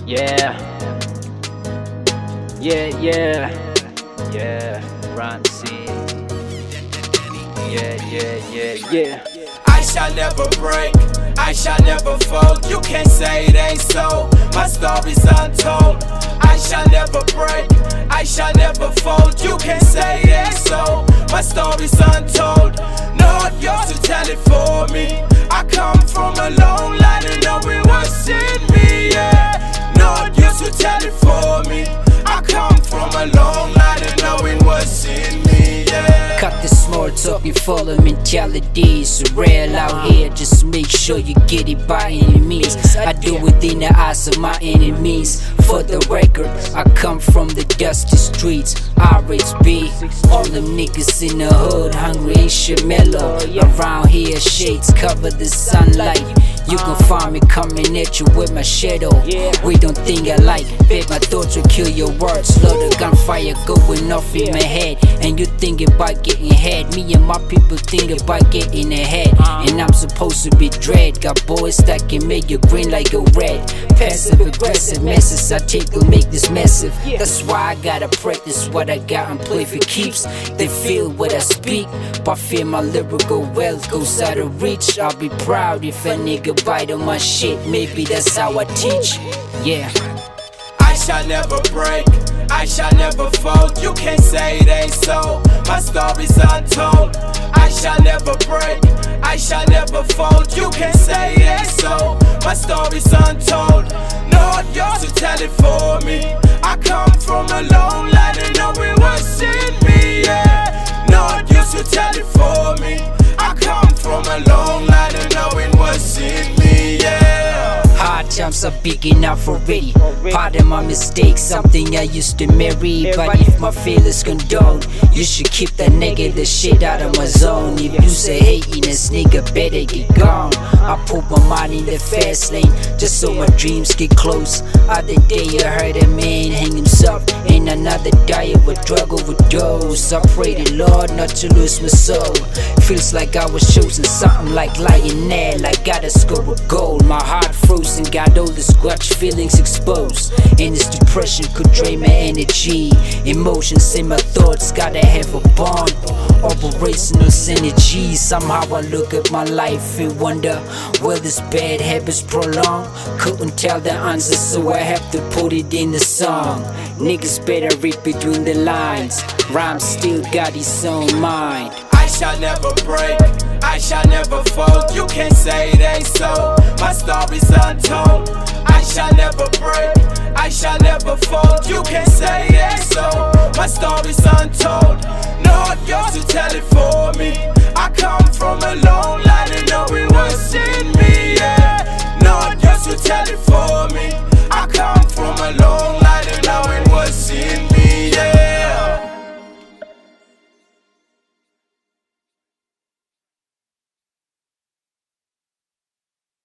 Yeah, yeah, yeah, yeah, Rhyme C. Yeah, yeah, yeah, yeah. I shall never break, I shall never fold. You can't say it ain't so, my story's untold. I shall never break, I shall never fold. You can't say it ain't so, my story's untold. Not yours to tell it for me. I come from a long line and knowing what's in me, yeah. Not yours to tell it for me. I come from a long line and knowing what's in me, yeah. Cut the small talk and follow mentality. It's real out here, just make sure you get it by any means. I do it in the eyes of my enemies. For the record, I come from the dusty streets. RHB, all them niggas in the hood, hungry and shit mellow. Around here, shades cover the sunlight. You can find me coming at you with my shadow. We don't think alike, babe, my thoughts will kill your words. Slow the gunfire going off in my head, and you thinking about getting head. Me and my people think about getting ahead, and I'm supposed to be dread. Got boys that can make you green like a red. Passive aggressive messages I take will make this massive. That's why I gotta practice what I got and play for keeps. They feel what I speak, but fear my lyrical wealth goes out of reach. I'll be proud if a nigga bite on my shit, maybe that's how I teach. Yeah. I shall never break, I shall never fold. You can't say it ain't so, my story's untold. I shall never break, I shall never fold. You can't say it ain't so, my story's untold. Not yours to tell it for me. I come from a long line and knowing what's in me, yeah. Not yours to tell it for me. I come from a long line and knowing what's in me, yeah. Hard times are big enough already. Pardon my mistakes, something I used to marry. But if my feelings condone, you should keep that negative shit out of my zone. If you say hating this nigga, better get gone. I put my mind in the fast lane, just so my dreams get close. Other day I heard a man hang himself, and another died with drug overdose. I pray the Lord not to lose my soul. Feels like I was chosen, something like Lionel. I gotta score a goal, my heart frozen, got all the squatch feelings exposed. And this depression could drain my energy. Emotions in my thoughts, gotta have a bond. Operational synergy. Somehow I look at my life and wonder, will this bad habits prolong? Couldn't tell the answer, so I have to put it in the song. Niggas better read between the lines. Rhyme still got his own mind. I shall never break, I shall never fold. You can't say it ain't so, my story's untold. I shall never break, I shall never fold. You can't say it ain't so, my story's untold. Not yours to tell it for me. I come from a long line and knowing what's in me, yeah. Not yours to tell it for me. I come from a long